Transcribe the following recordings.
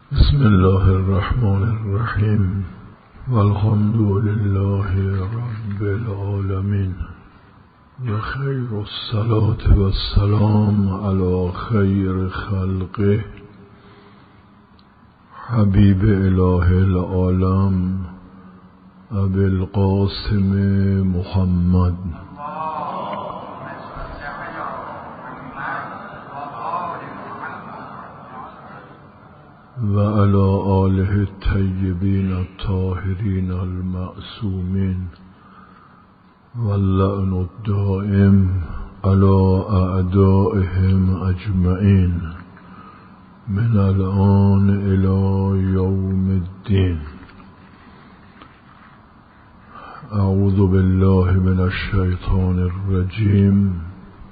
بسم الله الرحمن الرحیم والحمد لله رب العالمین و خیر الصلاة و السلام علی خیر خلقه حبیب اله العالم ابی القاسم محمد و علی آله الطیبین الطاهرین المعصومین واللعن الدائم علی اعدائهم اجمعین من الآن الی یوم الدین. اعوذ بالله من الشیطان الرجیم.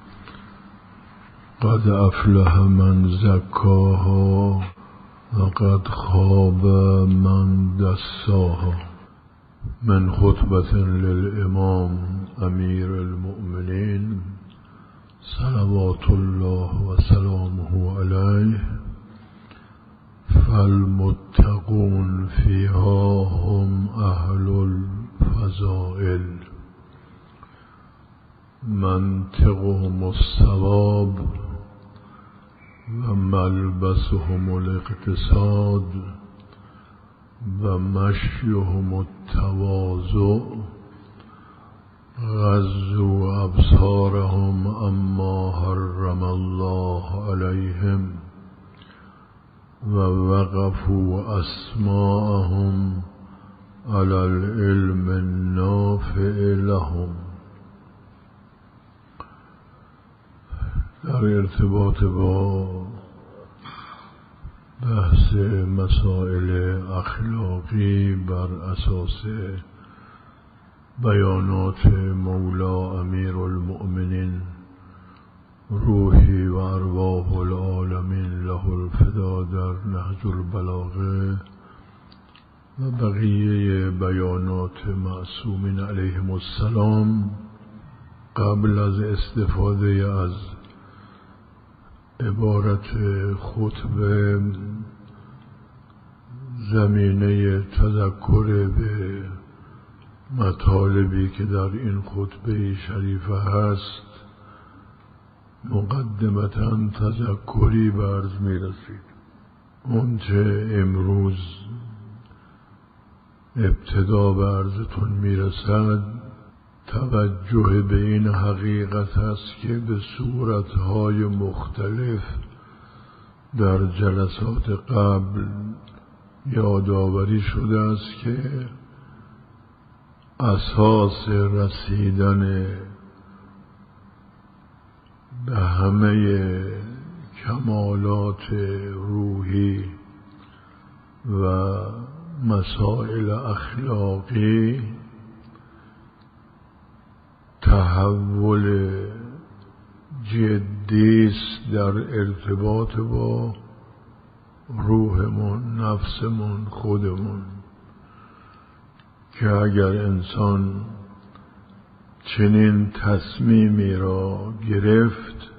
قد افلح من زکاها وقد خاب من دساها. من خطبة للإمام أمير المؤمنين صلوات الله وسلامه عليه. فالمتقون فيها هم أهل الفضائل منطقهم الصواب و ملبسهم الاقتصاد و مشیهم التواضع. غضوا ابصارهم اما حرم الله علیهم و وقفوا اسماعهم علی العلم النافع لهم. در ارتباط با بحث مسائل اخلاقی بر اساس بیانات مولا امیر المؤمنین روحی و ارواح العالمین له الفدا در نهج البلاغه و بقیه بیانات معصومین علیهم السلام، قبل از استفاده از عبارت خطبه زمینه تذکر به مطالبی که در این خطبه شریفه هست، مقدمتاً تذکری به عرض می رسید. اونچه امروز ابتدا به عرضتون می رسد توجه به این حقیقت است که به صورتهای مختلف در جلسات قبل یادآوری شده است که اساس رسیدن به همه کمالات روحی و مسائل اخلاقی تحول جدی است در ارتباط با روحمون، نفسمون، خودمون، که اگر انسان چنین تصمیمی را گرفت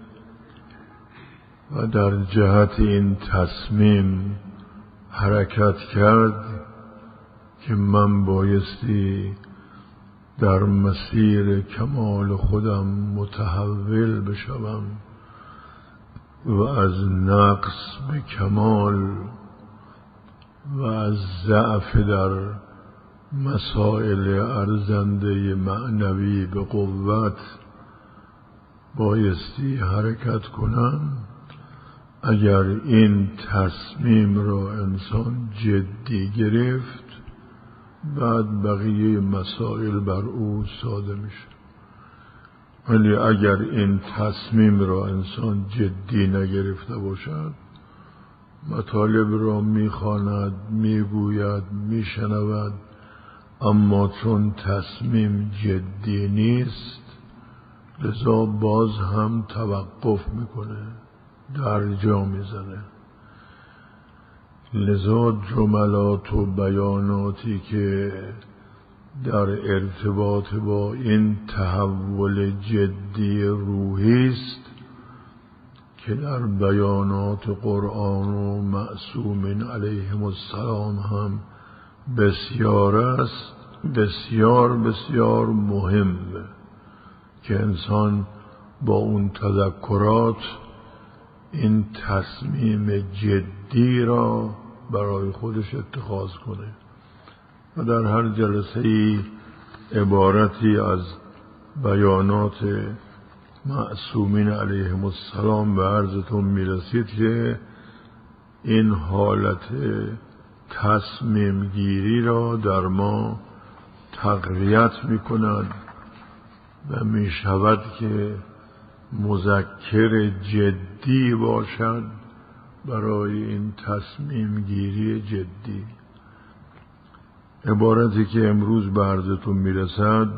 و در جهت این تصمیم حرکت کرد که من بایستی در مسیر کمال خودم متحول بشوم و از نقص به کمال و از ضعف در مسائل ارزنده معنوی به قوت بایستی حرکت کنم، اگر این تصمیم را انسان جدی گرفت، بعد بقیه مسائل بر او ساده میشه. ولی اگر این تصمیم را انسان جدی نگرفته باشد، مطالب را میخواند، میگوید، میشنود، اما چون تصمیم جدی نیست لذا باز هم توقف میکنه، در جا میزنه. لذا جملات و بیاناتی که در ارتباط با این تحول جدی روحی است که در بیانات قرآن و معصومین علیهم السلام هم بسیار است، بسیار بسیار مهمه که انسان با اون تذکرات این تصمیم جدی را برای خودش اتخاذ کنه و در هر جلسه‌ای عبارتی از بیانات معصومین علیهم السلام به عرضتون میرسید که این حالت تصمیم گیری را در ما تقویت میکند و میشود که مذکر جدی باشد برای این تصمیم گیری جدی. عبارتی که امروز به عرضتون میرسد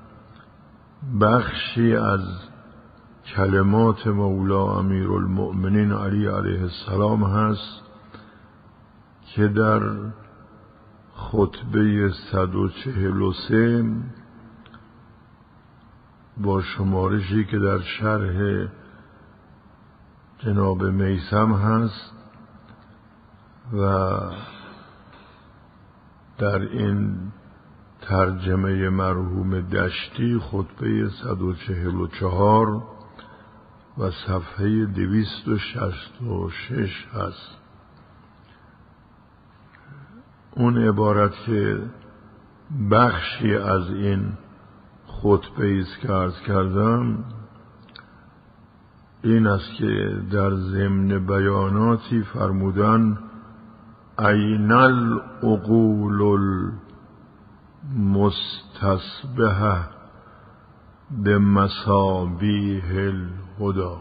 بخشی از کلمات مولا امیرالمؤمنین علی علیه السلام هست که در خطبه 143 با شمارشی که در شرح جناب میثم هست و در این ترجمه مرحوم دشتی خطبه 144 و صفحه 266 هست. اون عبارت که بخشی از این خطبه است که عرض کردم این است که در ضمن بیاناتی فرمودن این العقول المستصبحه بمصابیح الهدى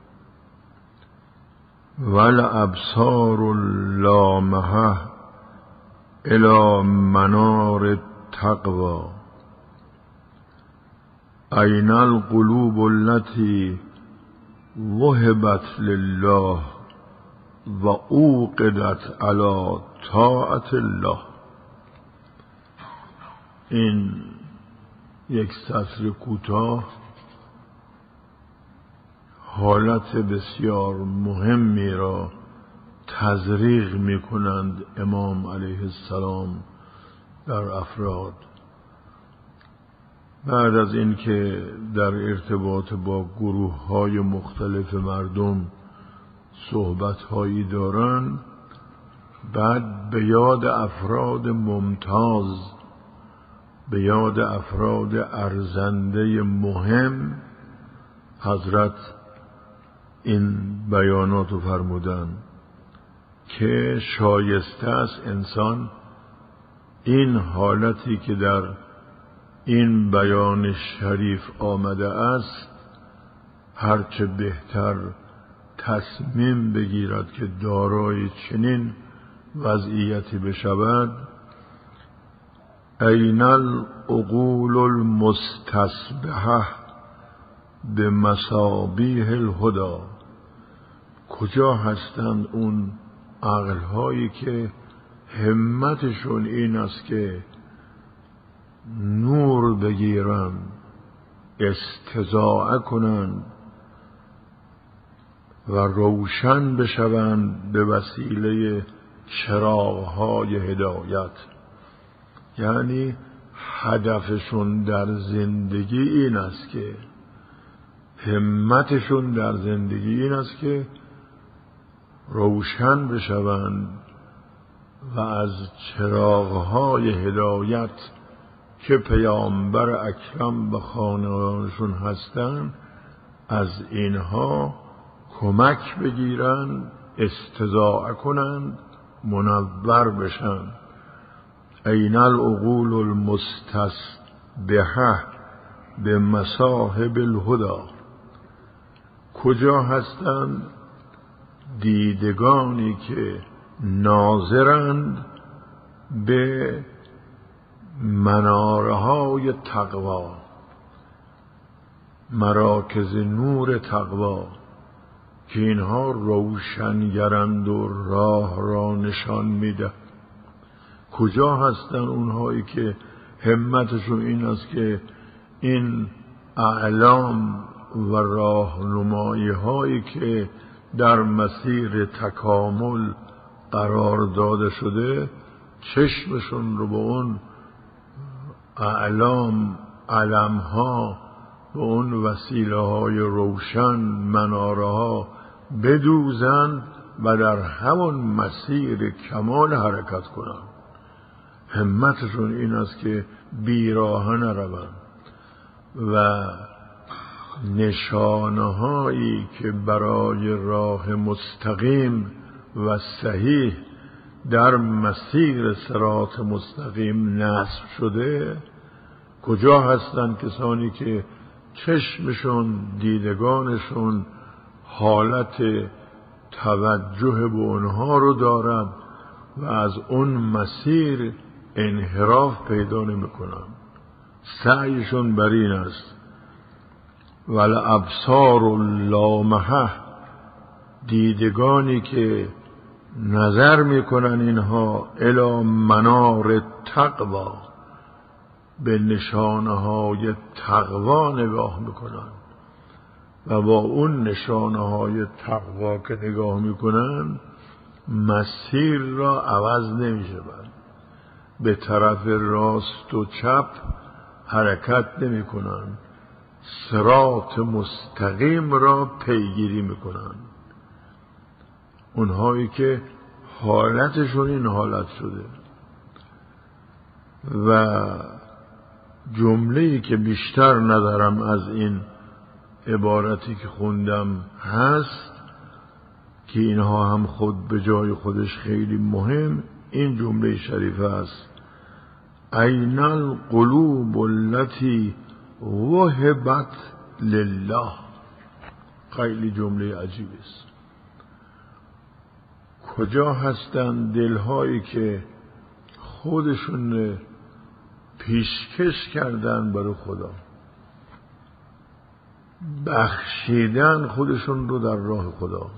والابصار اللامحه الى منار التقوى این القلوب التي وهبت لله و اوقدت علی طاعت الله. این یک سطر کوتاه حالت بسیار مهمی را تزریق می کنند امام علیه السلام در افراد. بعد از اینکه در ارتباط با گروه های مختلف مردم صحبت هایی دارن، بعد به یاد افراد ممتاز، به یاد افراد ارزنده مهم حضرت این بیانات رو فرمودن که شایسته است انسان این حالتی که در این بیان شریف آمده است هرچه بهتر تصمیم بگیرد که دارای چنین وضعیتی بشود. این العقول المستصبحه بمصابیح الهدى، کجا هستند اون عقلهایی که همتشون این است که نور بگیرن، استضاءه کنند و روشن بشوند به وسیله چراغ‌های هدایت. یعنی هدفشون در زندگی این است که همتشون در زندگی این است که روشن بشوند و از چراغ‌های هدایت که پیامبر اکرم به خاندانشون هستند از اینها کمک بگیرن، استضاءه کنند، منور بشن. این العقول المستصبحه به مصاحب الهدى، کجا هستند دیدگانی که ناظرند به منارهای تقوا، مراکز نور تقوا که اینها روشنگرند و راه را نشان میده. کجا هستن اونهایی که همتشون این است که این اعلام و راهنمایی هایی که در مسیر تکامل قرار داده شده چشمشون رو به اون اعلام، علمها، به اون وسیله های روشن، مناره ها بدوزند و در همون مسیر کمال حرکت کنند. همتشون این است که بیراه نروند و نشانه‌هایی که برای راه مستقیم و صحیح در مسیر صراط مستقیم نصب شده کجا هستند؟ کسانی که چشمشون، دیدگانشون حالت توجه به اونها رو دارد و از اون مسیر انحراف پیدا نمی کنند. سعیشون بر این است والابصار اللامحه، دیدگانی که نظر میکنن اینها الی منار تقوا، به نشانه های تقوا نگاه میکنن و با اون نشانه های تقوا که نگاه میکنن مسیر را عوض نمیشوند، به طرف راست و چپ حرکت نمیکنن، صراط مستقیم را پیگیری میکنن. اونهایی که حالتشون این حالت شده و جمله‌ای که بیشتر ندارم از این عبارتی که خوندم هست که اینها هم خود به جای خودش خیلی مهم، این جمله شریفه است: این القلوب التي وهبت لله. خیلی جمله عجیبی است. کجا هستند دلهایی که خودشون پیشکش کردن برای خدا، بخشیدن خودشون رو در راه خدا؟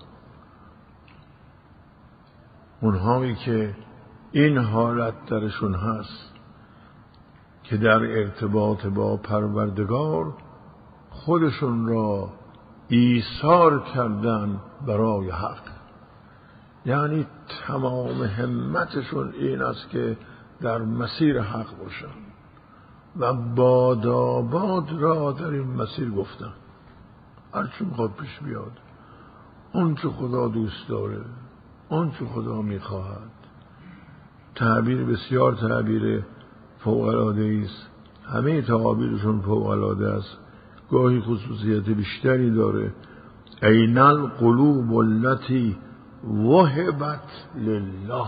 اونهایی که این حالت درشون هست که در ارتباط با پروردگار خودشون را ایثار کردن برای حق، یعنی تمام همتشون این است که در مسیر حق باشن و باداباد را در این مسیر گفتن، هرچی میخواد پیش بیاد، اون چه خدا دوست داره، اون چه خدا میخواهد. تعبیر بسیار تعبیر فوق‌العاده است، همه تعابیرشون فوق‌العاده است، گاهی خصوصیت بیشتری داره. این القلوب التي وهبت لله.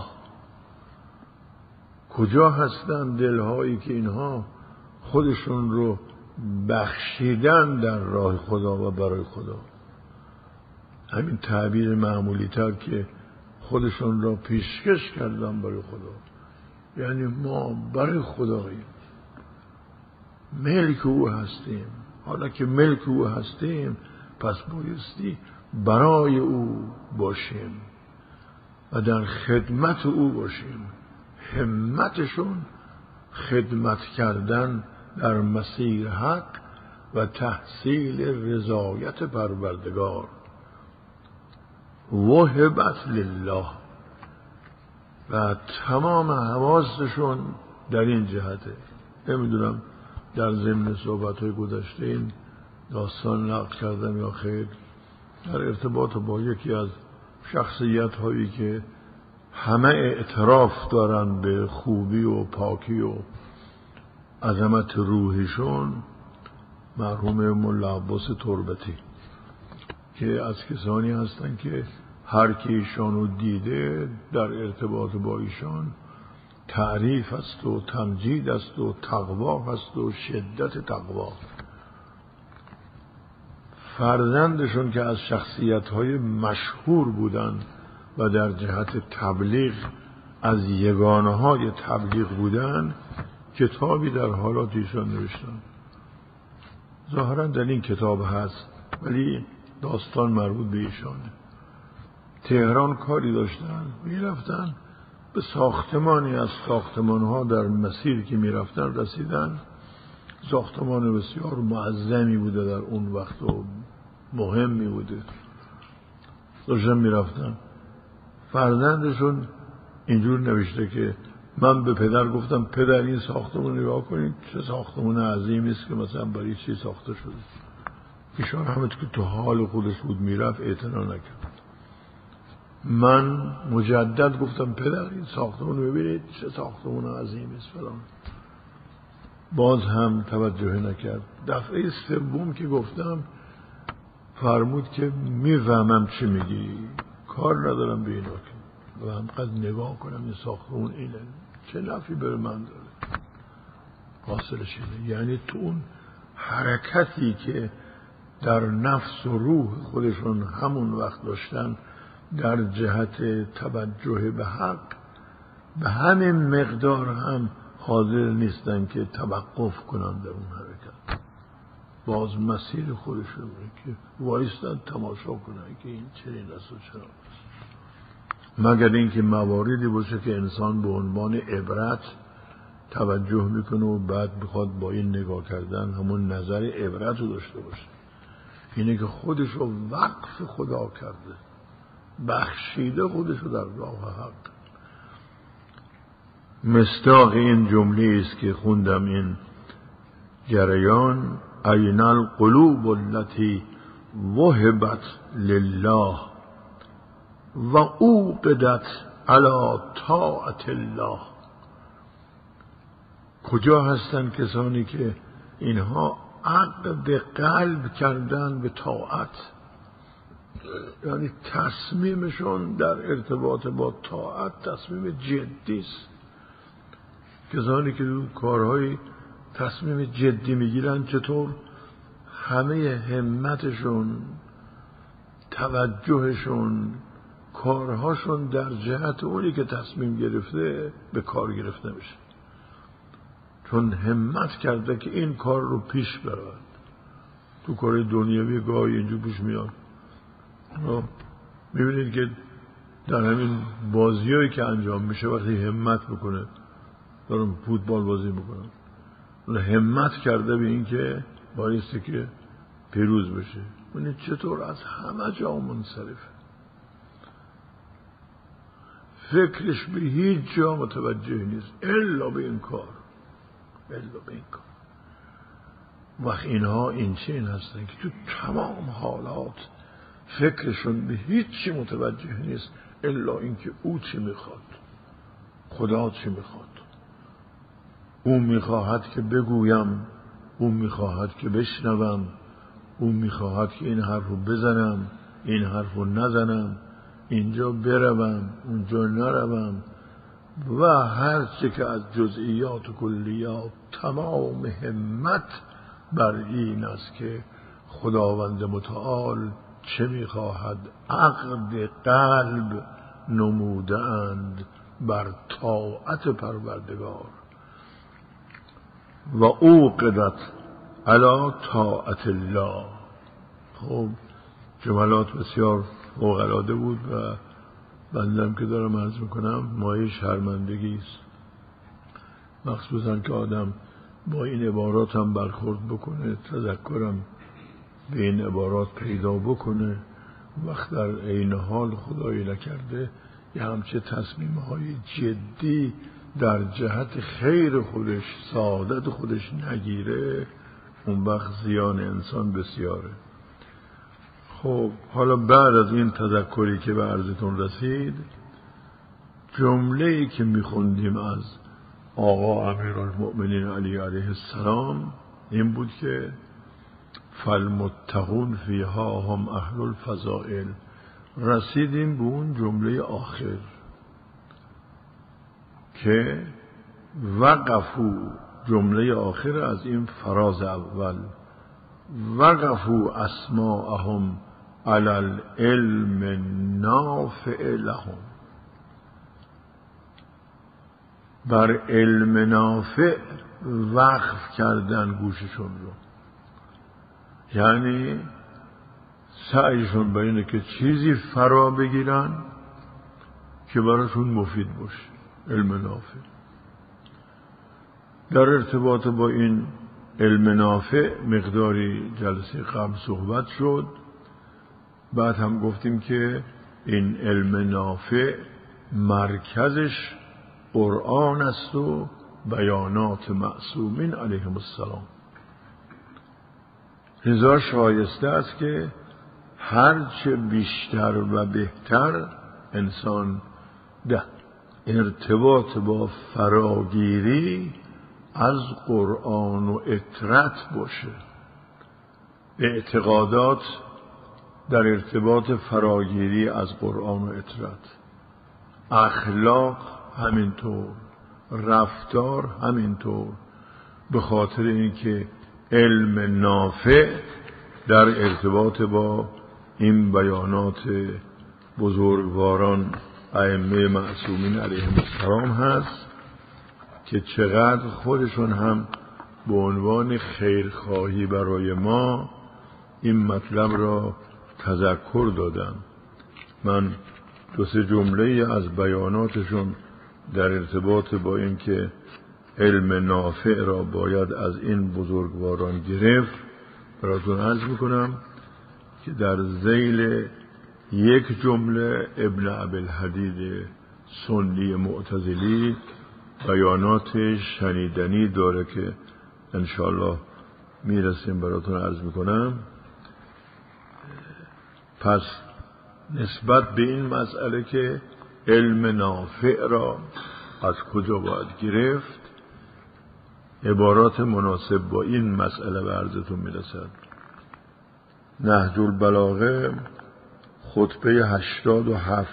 کجا هستند دلهایی که اینها خودشون رو بخشیدن در راه خدا و برای خدا؟ همین تعبیر معمولی تر که خودشون را پیشکش کردن برای خدا، یعنی ما برای خداییم، ملک او هستیم. حالا که ملک او هستیم پس بایستی برای او باشیم و در خدمت او باشیم. همتشون خدمت کردن در مسیر حق و تحصیل رضایت پروردگار. وهبت لله. و تمام حواسشون در این جهته. نمیدونم در ضمن صحبت‌های گذشته این داستان نقل کردم یا خیر، در ارتباط با یکی از شخصیت‌هایی که همه اعتراف دارن به خوبی و پاکی و عظمت روحیشون، مرحوم ملا عباس تربتی، که از کسانی هستن که هر کی ایشانو دیده در ارتباط با ایشان تعریف است و تمجید است و تقوا است و شدت تقوا. فرزندشون که از شخصیت‌های مشهور بودن و در جهت تبلیغ از یگانه‌های تبلیغ بودن، کتابی در حالات ایشان نوشتن. ظاهراً در این کتاب هست ولی داستان مربوط به ایشانه. تهران کاری داشتن، میرفتن به ساختمانی از ساختمان‌ها در مسیر که میرفتن رسیدن. ساختمان بسیار معظمی بوده در اون وقت و مهمی بوده. داشتم میرفتم، فرزندشون اینجور نوشته که من به پدر گفتم پدر این ساختمون نگاه کنید چه ساختمون عظیمی است که مثلا برای چی ساخته شده. ایشان همه که تو حال خودش بود میرفت اعتنا نکرد. من مجدد گفتم پدر این ساختمون رو ببینید چه ساختمون عظیمی است فلان، باز هم توجه نکرد. دفعه سوم که گفتم فرمود که میفهمم چی میگی، کار ندارم به اینا که و همقدر نگاه کنم این ساختمون اینه چه نفعی بر من داره. حاصلش اینه، یعنی تو اون حرکتی که در نفس و روح خودشون همون وقت داشتن در جهت توجه به حق، به همین مقدار هم حاضر نیستن که توقف کنن در اون حرکت، باز مسیر خودشون که وایستن تماشا کنن که این چنین است و چرا است، مگر اینکه مواردی باشه که انسان به عنوان عبرت توجه میکنه و بعد بخواد با این نگاه کردن همون نظر عبرت رو داشته باشه. اینه که خودش رو وقف خدا کرده، بخشیده خودش رو در راه حق. مصداق این جمله است که خوندم این جریان این القلوب التي وهبت لله و اوقدت علی طاعت الله. کجا هستند کسانی که اینها عقد قلب کردن به طاعت، یعنی تصمیمشون در ارتباط با طاعت تصمیم جدی است. کسانی که دو کارهای تصمیم جدی میگیرن، چطور همه همتشون، توجهشون، کارهاشون در جهت اونی که تصمیم گرفته به کار گرفته میشه، چون همت کرده که این کار رو پیش برد. تو کار دنیوی گاهی اینجور پیش میاد، میبینید که در همین بازیایی که انجام میشه وقتی همت میکنه، دارم فوتبال بازی میکنم، همت کرده به این که بایسته که پیروز بشه، ببینید چطور از همه جا منصرفه، فکرش به هیچ جا متوجه نیست الا به این کار، الا به این کار. وقت اینها این چین هستن که تو تمام حالات فکرشون به هیچ چی متوجه نیست الا اینکه او چی میخواد، خدا چی میخواد. او میخواهد که بگویم، او میخواهد که بشنوم، او میخواهد که این حرف رو بزنم، این حرف رو نزنم، اینجا بروم، اونجا نروم و هر چه که از جزئیات و کلیات. تمام همت بر این است که خداوند متعال چه میخواهد. عقد قلب نمودند بر طاعت پروردگار و اوقدت علی طاعت الله. خب جملات بسیار فوق‌العاده بود و بندم که دارم عرض میکنم مایه شرمندگی است، مخصوصا که آدم با این عبارات هم برخورد بکنه، تذکرم به این عبارات پیدا بکنه، وقت در عین حال خدایی نکرده یه همچه تصمیم‌های جدی در جهت خیر خودش، سعادت خودش نگیره، اون وقت زیان انسان بسیاره. خب حالا بعد از این تذکری که به عرضتون رسید، جمله‌ای که میخوندیم از آقا امیرالمؤمنین علی علیه السلام این بود که فالمتقون فیها هم اهل الفضائل. رسیدیم به اون جمله آخر که وقفو، جمله آخر از این فراز اول، وقفو اسماءهم علی العلم نافع لهم، بر علم نافع وقف کردن گوششون رو، یعنی سعیشون به اینه که چیزی فرا بگیرن که براشون مفید باشه، علم نافع. در ارتباط با این علم نافع مقداری جلسه قبل صحبت شد، بعد هم گفتیم که این علم نافع مرکزش قرآن است و بیانات معصومین علیهم السلام. لذا شایسته است که هرچه بیشتر و بهتر انسان در ارتباط با فراگیری از قرآن و اطرت باشه. اعتقادات در ارتباط فراگیری از قرآن و اطرت، اخلاق همینطور، رفتار همینطور، به خاطر اینکه علم نافع در ارتباط با این بیانات بزرگواران ائمه معصومین علیهم السلام هست که چقدر خودشون هم به عنوان خیرخواهی برای ما این مطلب را تذکر دادن. من دو سه جمله از بیاناتشون در ارتباط با اینکه علم نافع را باید از این بزرگواران گرفت براتون عرض میکنم که در ذیل یک جمله ابن ابوالحدید سنی معتزلی بیانات شنیدنی داره که انشاءالله میرسیم براتون عرض میکنم. پس نسبت به این مسئله که علم نافع را از کجا باید گرفت، عبارات مناسب با این مسئله به عرضتون میرسد. نهج البلاغه خطبه 87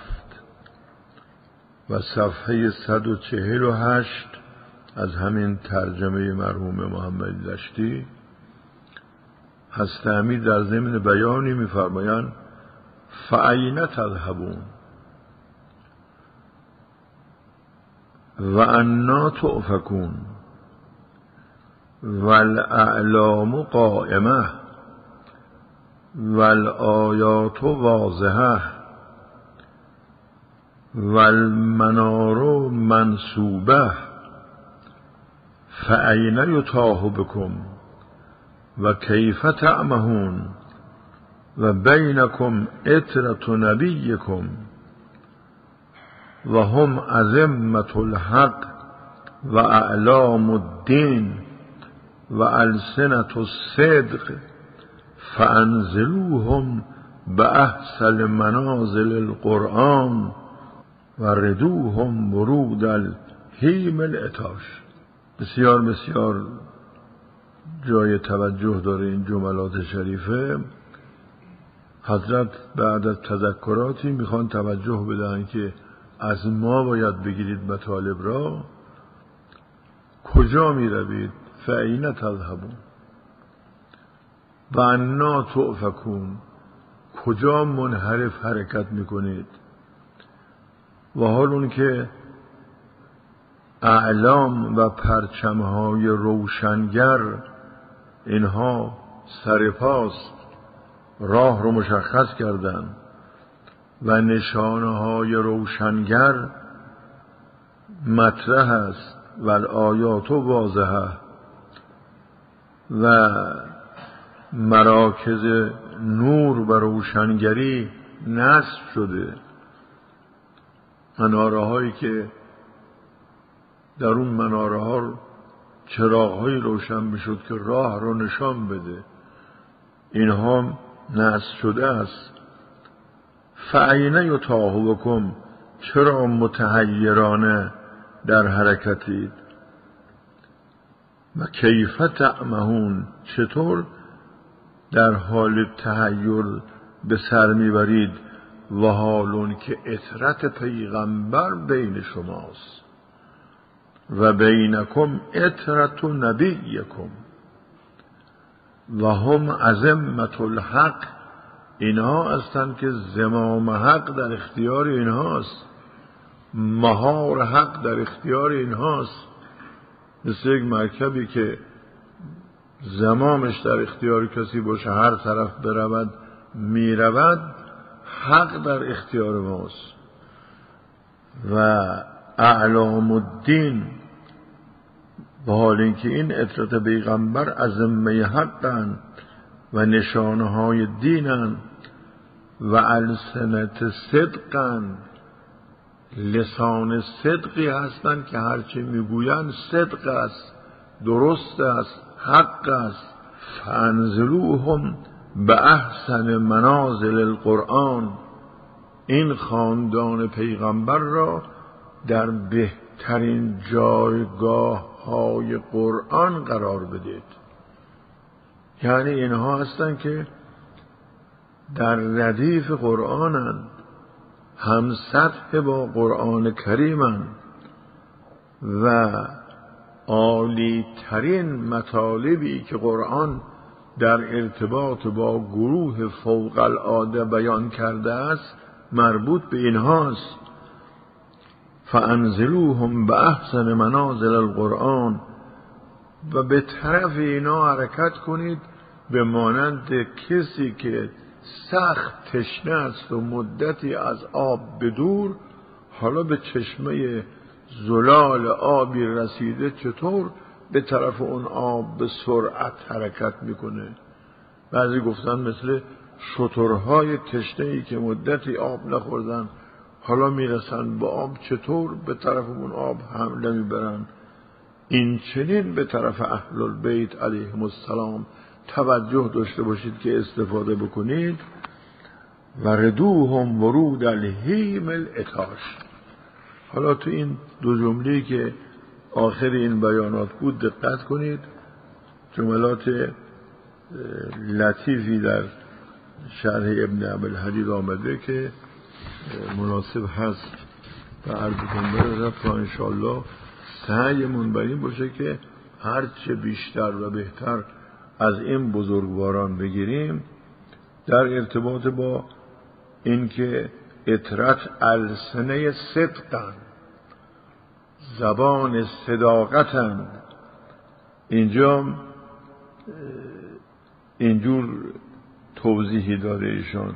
و صفحه 148 از همین ترجمه مرحوم محمد دشتی هست امیر در ضمن بیانی می‌فرمایند فأین تذهبون و انا تؤفکون والاعلام قائمه والآیات واضحه والمنار منصوبه فأین یتاه بکم و کیف تعمهون و بینکم عترة نبیکم و هم ازمة الحق و اعلام الدین و السنة الصدق فانزلوهم باحسن منازل القرآن و ردوهم ورود الهیم العطاش. بسیار بسیار جای توجه داره این جملات شریفه. حضرت بعد از تذکراتی میخوان توجه بدن که از ما باید بگیرید مطالب را. کجا میروید؟ فأین تذهبون و انا تؤفکون، کجا منحرف حرکت میکنید؟ و حال اون که اعلام و پرچمهای روشنگر اینها سرپاست راه رو مشخص کردن و نشانه‌های روشنگر مطرح است و آیات واضحه و مراکز نور و روشنگری نصب شده. مناره هایی که در اون مناره ها چراغ های روشن میشد که راه رو نشان بده، اینها نصب شده است. فأین یتاه بکم، چرا متحیرانه در حرکتید؟ و کیف تعمهون، چطور در حال تحیر به سر میبرید؟ و حالون که عترت پیغمبر بین شماست و بینکم عترة نبیکم و هم ازمة الحق، اینها هستند که زمام حق در اختیار اینهاست، مهار حق در اختیار اینهاست. مثل یک مرکبی که زمامش در اختیار کسی باشه هر طرف برود میرود، حق در اختیار ماست. و اعلام الدین، به حال اینکه این عترت پیغمبر ازمه حقن و نشانه های دینن و السنت صدقا، لسان صدقی هستند که هرچی میگویند صدق است، درست است، حق است. فانزلوهم به احسن منازل القرآن، این خاندان پیغمبر را در بهترین جایگاه های قرآن قرار بدید. یعنی اینها هستند که در ردیف قرآنند، هم سطح با قرآن کریمند و عالی ترین مطالبی که قرآن در ارتباط با گروه فوق العاده بیان کرده است مربوط به اینهاست. فانزلوهم به احسن منازل القرآن، و به طرف اینا حرکت کنید به مانند کسی که سخت تشنه است و مدتی از آب بدور، حالا به چشمه زلال آبی رسیده چطور به طرف اون آب به سرعت حرکت میکنه. بعضی گفتن مثل شترهای تشنه‌ای که مدتی آب نخوردن حالا میرسن به آب چطور به طرف اون آب حمله میبرن. این چنین به طرف اهل البیت علیهم السلام توجه داشته باشید که استفاده بکنید. و ردوهم ورود الهیم الاتاش. حالا تو این دو جمله‌ای که آخر این بیانات بود دقت کنید، جملات لطیفی در شرح ابن ابوالحدید آمده که مناسب هست و عرض کنم تا انشاءالله سعیمون بر این باشه که هرچه بیشتر و بهتر از این بزرگواران بگیریم در ارتباط با اینکه اطرت السنه صدقن، زبان صداقتن. اینجا اینجور توضیحی داده ایشان: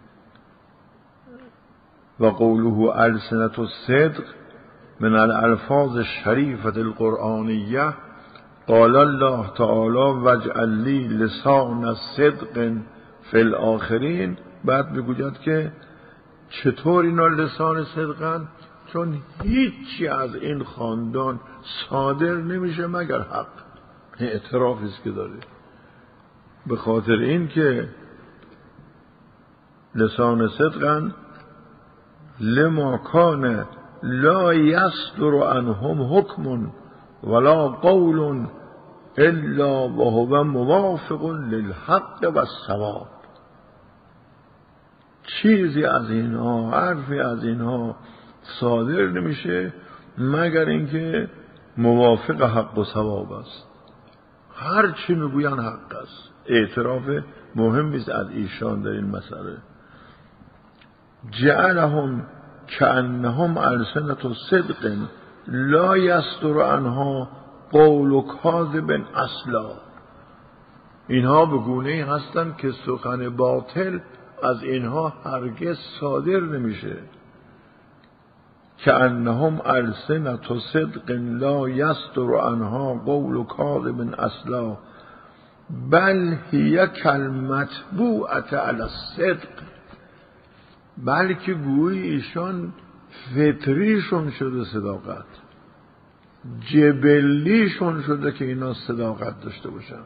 و قوله السنة الصدق من الالفاظ الشریفة القرآنیه. قال الله تعالی واجعل لی لسان صدق فی الاخرین. بعد میگوید که چطور اینا لسان صدقن؟ چون هیچی از این خاندان صادر نمیشه مگر حق. اعترافی است که داره. به خاطر این که لسان صدقن لما کان لا یصدر عنهم حکم ولا قول الا وهو موافق للحق و الصواب. چیزی از اینها، حرفی از اینها صادر نمیشه مگر اینکه موافق حق و صواب است. هر چی میگوین حق است. اعتراف مهمی است از ایشان در این مسئله. جعلهم کأنهم السنة صدق لا یصدر عنها قول کاذب اصلا. اینها به گونه‌ای هستند که سخن باطل از اینها هرگز صادر نمیشه. کأنهم السنة صدق لا یصدر عنها قول کاذب اصلا بل هی کالمطبوعة علی الصدق. بلکه گویی ایشان فطریشون شده صداقت، جبلیشون شده که اینا صداقت داشته باشن،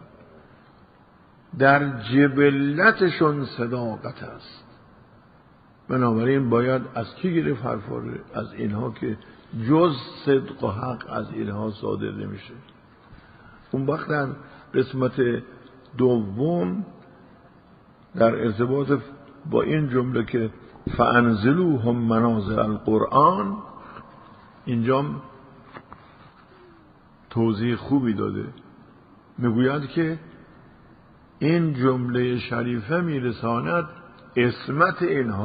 در جبلتشون صداقت است. بنابراین باید از کی گرفت حرفا رو؟ از اینها که جز صدق و حق از اینها صادر نمیشه. اون وقت در قسمت دوم در ارتباط با این جمله که فانزلوهم منازل القرآن، اینجا توضیح خوبی داده. میگوید که این جمله شریفه میرساند عصمت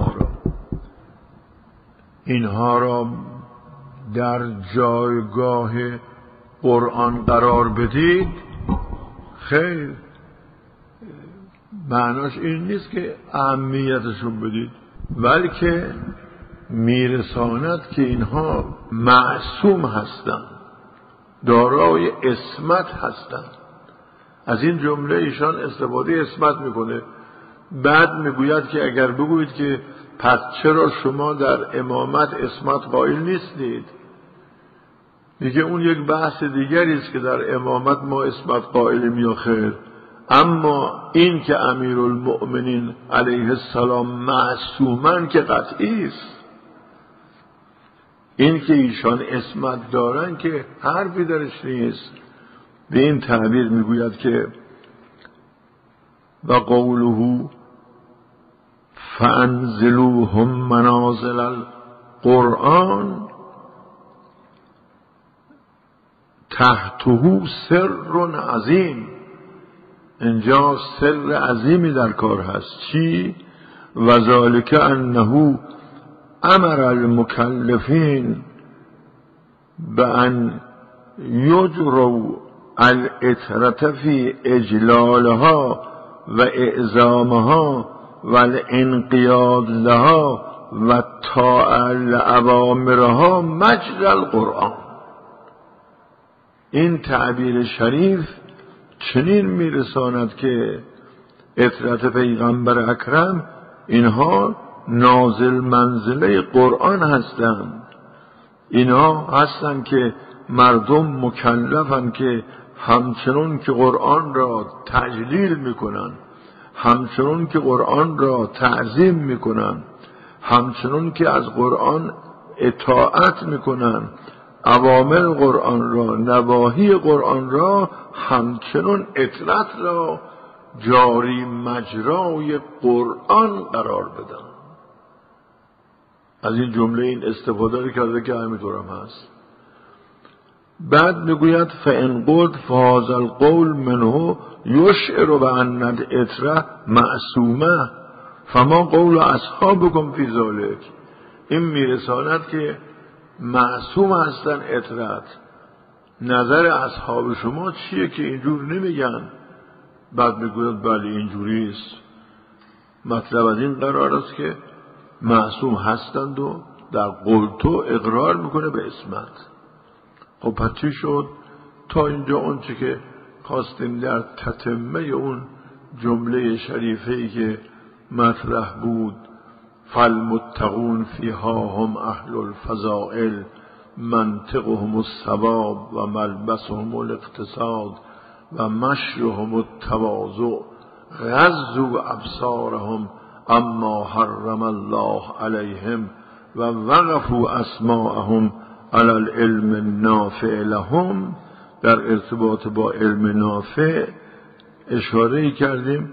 اینها را در جایگاه قرآن قرار بدید. خیر، معناش این نیست که اهمیتشون بدید، بلکه میرساند که اینها معصوم هستند، دارای عصمت هستند. از این جمله ایشان استفاده عصمت میکنه. بعد میگوید که اگر بگویید که پس چرا شما در امامت عصمت قائل نیستید، میگه اون یک بحث دیگری است که در امامت ما عصمت قائلیم یا خیر، اما این که امیرالمؤمنین علیه السلام معصومن که قطعی است. این که ایشان عصمت دارن که حرفی درش نیست. به این تعبیر میگوید که و قوله فانزلوهم منازل القرآن تحته سر عظیم. اینجا سر عظیمی در کار هست. چی؟ و ذالک انه امر المکلفین بان یجروا العترة فی اجلالها و اعظامها و الانقیاد لها و طاعة لأوامرها مجرى القرآن. این تعبیر شریف چنین میرساند که عترت پیغمبر اکرم اینها نازل منزله قرآن هستند. اینها هستند که مردم مکلفن که همچنون که قرآن را تجلیل میکنن، همچنون که قرآن را تعظیم میکنن، همچنون که از قرآن اطاعت میکنن، اوامر قرآن را، نواهی قرآن را، همچنون عترت را جاری مجرای قرآن قرار بدن. از این جمله این استفاده کرده که همینطور هم هست. بعد میگوید فان قلت فهذا القول منه یشعر بان العترة معصومه فما قول اصحابکم فی ذلک. این میرساند که معصوم هستن عترت. نظر اصحاب شما چیه که اینجور نمیگن؟ بعد میگوید بله اینجوری است. مطلب از این قرار است که معصوم هستند و در قلتو اقرار میکنه به عصمت. خب پس چی شد؟ تا اینجا اون چی که خواستیم در تتمه اون جمله شریفه‌ای که مطرح بود، فالمتقون فیها هم اهل الفضائل منطقهم الصواب و ملبسهم الاقتصاد و مشیهم التواضع غضوا ابصارهم اما حرم الله علیهم و وقفوا اسماءهم علی العلم النافع لهم. در ارتباط با علم نافع اشاره کردیم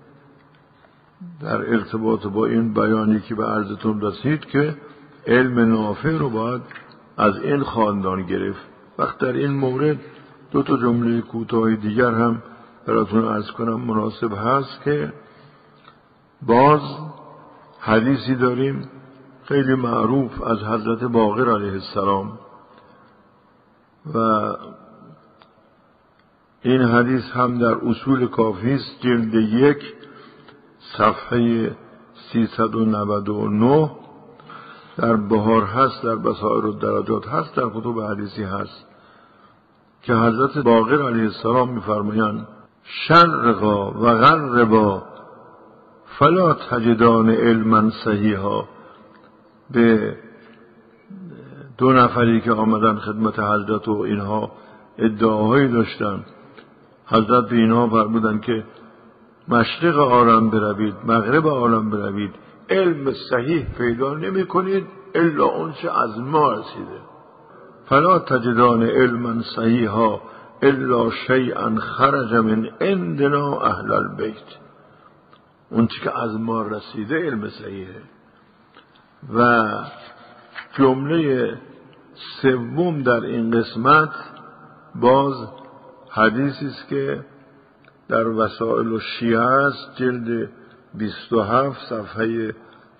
در ارتباط با این بیانی که به عرضتون رسید که علم نافع رو باید از این خاندان گرفت. وقت در این مورد دو تا جمله کوتاه دیگر هم براتون عرض کنم مناسب هست که باز حدیثی داریم خیلی معروف از حضرت باقر علیه السلام و این حدیث هم در اصول کافی است، جلد 1 صفحه 399 در بهار هست، در بصائر الدرجات هست، در کتب حدیثی هست که حضرت باقر علیه السلام می‌فرمایند شرقا و غربا فلا تجدان علما صحیحا. به دو نفری که آمدن خدمت حضرت و اینها ادعاهایی داشتن، حضرت به اینها فرمودند که مشرق عالم بروید، مغرب عالم بروید، علم صحیح پیدا نمی کنید الا اونچه از ما رسیده. فلا تجدان علما صحیحا الا شیئا خرج من عندنا اهل البیت. اونچه که از ما رسیده علم صحیحه. و جمله سوم در این قسمت باز حدیثی است که در وسائل الشیعه است، جلد 27 صفحه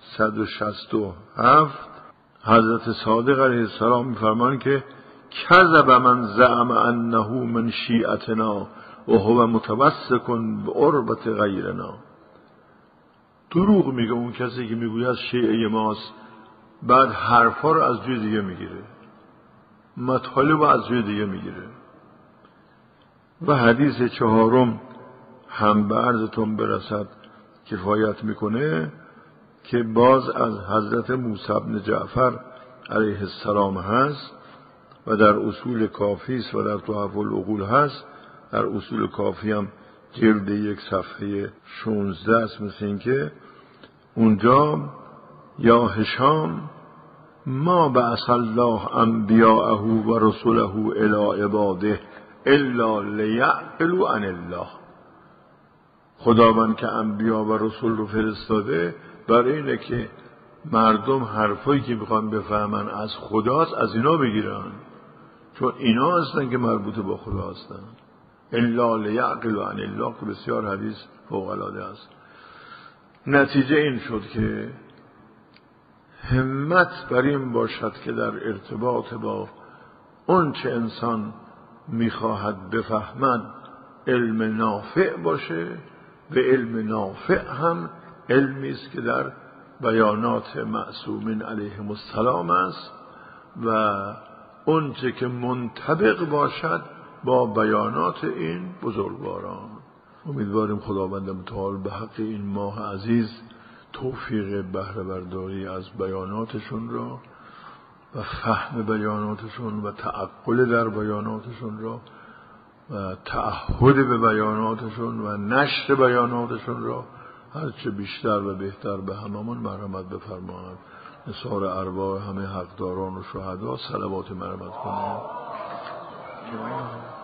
167. حضرت صادق علیه السلام می‌فرمایند که کذب من زعم انه من شیعتنا و هو متمسک بعربة غیرنا. دروغ میگه اون کسی که میگوید شیعه ماست، بعد حرفا رو از جای دیگه میگیره، مطالب رو از جای دیگه میگیره. و حدیث چهارم هم به عرضتون برسد کفایت میکنه که باز از حضرت موسی بن جعفر علیه السلام هست و در اصول کافی است و در تحف العقول هست. در اصول کافی هم جلد 1 صفحه 16 است. مثل این که اونجا یا هشام ما بعث الله انبیاءه و رسوله الی عباده الا لیعقلوا عن الله. خداوند که انبیا و رسول رو فرستاده برای اینه که مردم حرفایی که میخوان بفهمن از خداست از اینا بگیرن، چون اینا هستن که مربوط با خدا هستن. الا لیعقلوا عن الله که بسیار حدیث فوق العاده است. نتیجه این شد که همت بر این باشد که در ارتباط با اون چه انسان میخواهد بفهمد علم نافع باشه و علم نافع هم علمی است که در بیانات معصومین علیهم السلام است و اون چه که منطبق باشد با بیانات این بزرگواران. امیدواریم خداوند متعال به حق این ماه عزیز توفیق بهره برداری از بیاناتشون را و فهم بیاناتشون و تعقل در بیاناتشون را و تعهد به بیاناتشون و نشر بیاناتشون را هرچه بیشتر و بهتر به هممون مرحمت بفرماید. نثار ارواح همه حقداران و شهدا صلوات مرحمت کنید.